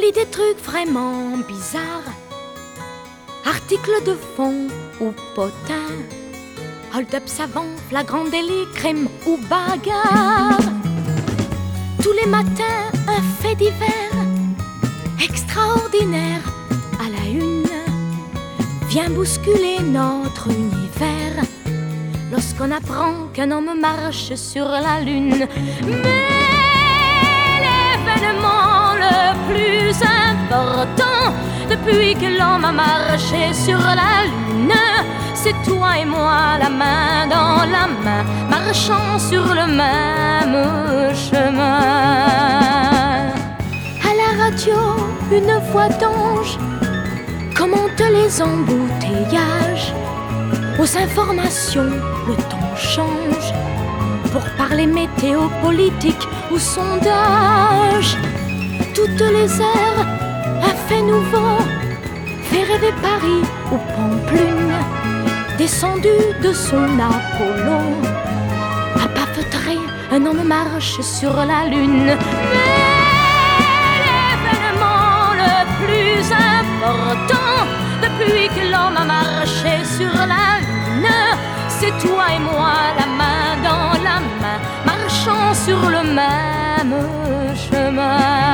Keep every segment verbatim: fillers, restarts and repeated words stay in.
lis des trucs vraiment bizarres, articles de fond ou potins, hold-up savant, flagrant délit, crime ou bagarre. Tous les matins, un fait divers extraordinaire à la une vient bousculer notre univers lorsqu'on apprend qu'un homme marche sur la lune. Mais l'événement le plus important depuis que l'homme a marché sur la lune, c'est toi et moi, la main dans la main, marchant sur le même chemin. À la radio, une voix d'ange commente les embouteillages. Aux informations, le ton change pour parler météo, politique ou sondage. Toutes les heures, un fait nouveau fait rêver Paris ou Pamplune, descendu de son Apollo. À pas feutrer, un homme marche sur la lune. Mais l'événement le plus important depuis que l'homme a marché sur la lune, c'est toi et moi, la main dans la main, marchant sur le même chemin.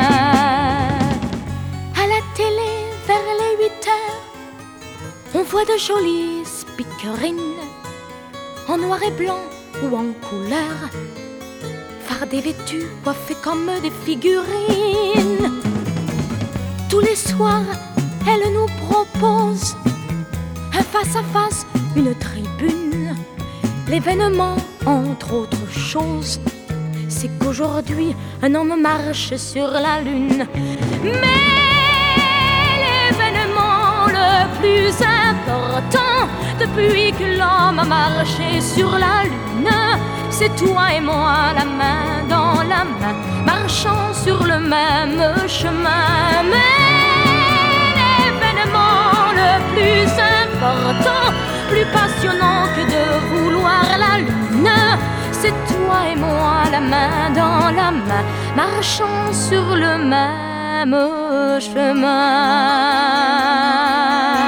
À la télé, vers les huit heures, on voit de jolies speakerines en noir et blanc ou en couleur, fardées vêtues, coiffées comme des figurines. Tous les soirs, elles nous proposent un face-à-face, une tribune. L'événement, entre autres choses, c'est qu'aujourd'hui, un homme marche sur la lune. Mais l'événement le plus important depuis que l'homme a marché sur la lune, c'est toi et moi, la main dans la main, marchant sur le même chemin. Mais l'événement le plus important, plus passionnant que de vouloir la lune, c'est toi et moi, la main dans la main, marchant sur le même chemin.